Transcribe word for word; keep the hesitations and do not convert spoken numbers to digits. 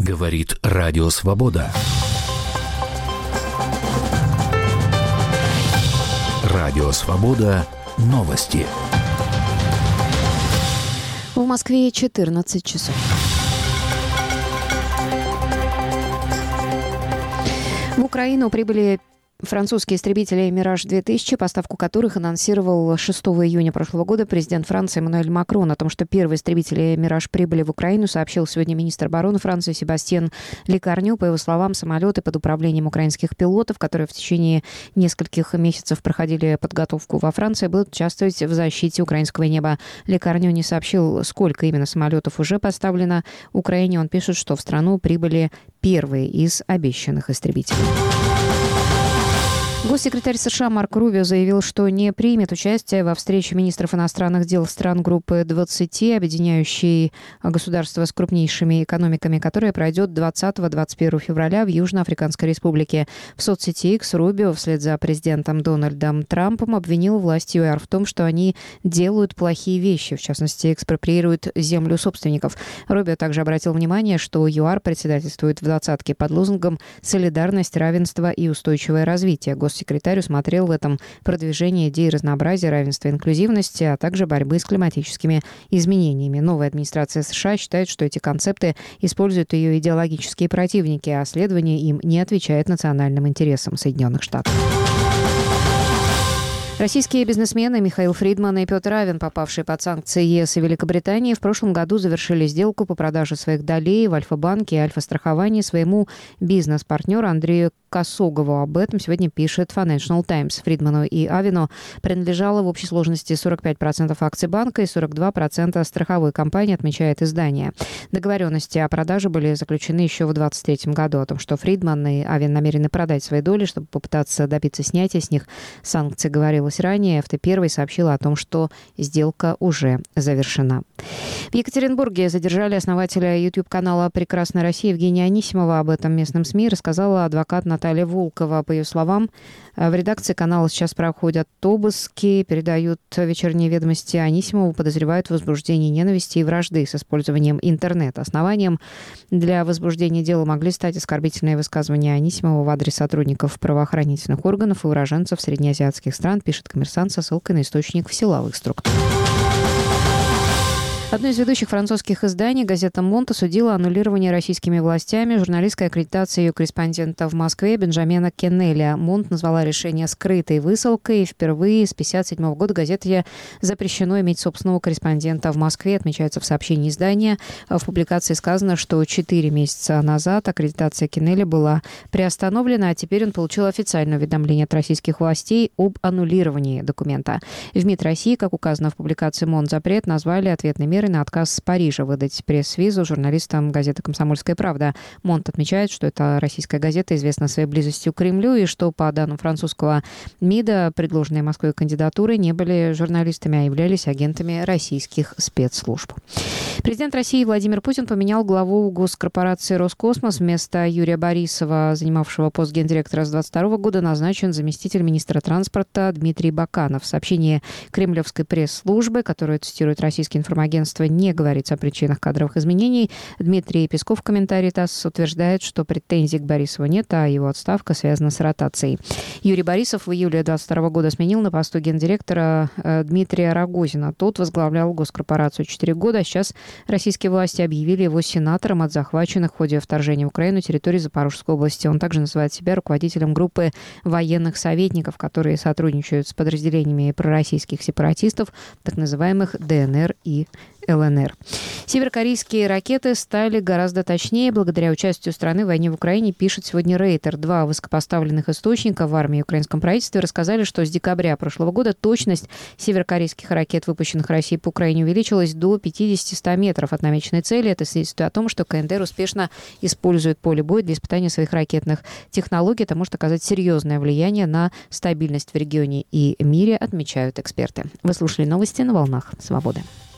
Говорит Радио Свобода. Радио Свобода. Новости. В Москве четырнадцать часов. В Украину прибыли французские истребители «Мираж-две тысячи», поставку которых анонсировал шестого июня прошлого года президент Франции Эммануэль Макрон. О том, что первые истребители «Мираж» прибыли в Украину, сообщил сегодня министр обороны Франции Себастьян Лекарню. По его словам, самолеты под управлением украинских пилотов, которые в течение нескольких месяцев проходили подготовку во Франции, будут участвовать в защите украинского неба. Лекарню не сообщил, сколько именно самолетов уже поставлено Украине. Он пишет, что в страну прибыли первые из обещанных истребителей. Госсекретарь США Марко Рубио заявил, что не примет участие во встрече министров иностранных дел стран группы двадцати, объединяющей государства с крупнейшими экономиками, которая пройдет двадцатого-двадцать первого февраля в Южноафриканской республике. В соцсети X Рубио вслед за президентом Дональдом Трампом обвинил власть ЮАР в том, что они делают плохие вещи, в частности, экспроприируют землю собственников. Рубио также обратил внимание, что ЮАР председательствует в двадцатке под лозунгом «Солидарность, равенство и устойчивое развитие». Секретарь усмотрел в этом продвижение идей разнообразия, равенства и инклюзивности, а также борьбы с климатическими изменениями. Новая администрация США считает, что эти концепты используют ее идеологические противники, а следование им не отвечает национальным интересам Соединенных Штатов. Российские бизнесмены Михаил Фридман и Петр Авен, попавшие под санкции ЕС и Великобритании, в прошлом году завершили сделку по продаже своих долей в Альфа-банке и Альфа-страховании своему бизнес-партнеру Андрею Косогову. Об этом сегодня пишет Financial Times. Фридману и Авену принадлежало в общей сложности сорок пять процентов акций банка и сорок два процента страховой компании, отмечает издание. Договоренности о продаже были заключены еще в двадцать третьем году. О том, что Фридман и Авен намерены продать свои доли, чтобы попытаться добиться снятия с них санкций, говорилось ранее. эф тэ один сообщила о том, что сделка уже завершена. В Екатеринбурге задержали основателя YouTube-канала «Прекрасная Россия» Евгения Анисимова. Об этом местным СМИ рассказала адвокат Наталья Волкова. По ее словам, в редакции канала сейчас проходят обыски, передают вечерние ведомости. Анисимову подозревают в возбуждении ненависти и вражды с использованием интернета. Основанием для возбуждения дела могли стать оскорбительные высказывания Анисимова в адрес сотрудников правоохранительных органов и уроженцев среднеазиатских стран, пишет «Коммерсант» со ссылкой на источник в силовых структурах. Одно из ведущих французских изданий, газета «Монт», осудила аннулирование российскими властями журналистской аккредитации ее корреспондента в Москве Бенджамина Кеннеля. «Монт» назвала решение скрытой высылкой, и впервые с тысяча девятьсот пятьдесят седьмого года газете запрещено иметь собственного корреспондента в Москве, отмечается в сообщении издания. В публикации сказано, что четыре месяца назад аккредитация Кеннеля была приостановлена, а теперь он получил официальное уведомление от российских властей об аннулировании документа. В МИД России, как указано в публикации «Монт», запрет назвали ответной мерой на отказ с Парижа выдать пресс-визу журналистам газеты «Комсомольская правда». Монт отмечает, что эта российская газета известна своей близостью к Кремлю и что, по данным французского МИДа, предложенные Москвой кандидатуры не были журналистами, а являлись агентами российских спецслужб. Президент России Владимир Путин поменял главу госкорпорации «Роскосмос». Вместо Юрия Борисова, занимавшего пост гендиректора с двадцать второго года, назначен заместитель министра транспорта Дмитрий Баканов. В сообщении кремлевской пресс-службы, которую цитирует российский информагентство, не говорится о причинах кадровых изменений. Дмитрий Песков в комментарии ТАСС утверждает, что претензий к Борисову нет, а его отставка связана с ротацией. Юрий Борисов в июле двадцать второго года сменил на посту гендиректора Дмитрия Рогозина. Тот возглавлял госкорпорацию четыре года, а сейчас российские власти объявили его сенатором от захваченных в ходе вторжения в Украину территории Запорожской области. Он также называет себя руководителем группы военных советников, которые сотрудничают с подразделениями пророссийских сепаратистов, так называемых ДНР и ЛНР. Северокорейские ракеты стали гораздо точнее благодаря участию страны в войне в Украине, пишет сегодня Рейтер. Два высокопоставленных источника в армии и украинском правительстве рассказали, что с декабря прошлого года точность северокорейских ракет, выпущенных Россией по Украине, увеличилась до пятьдесят-ста метров от намеченной цели. Это свидетельствует о том, что КНДР успешно использует поле боя для испытания своих ракетных технологий. Это может оказать серьезное влияние на стабильность в регионе и мире, отмечают эксперты. Вы слушали новости на волнах Свободы.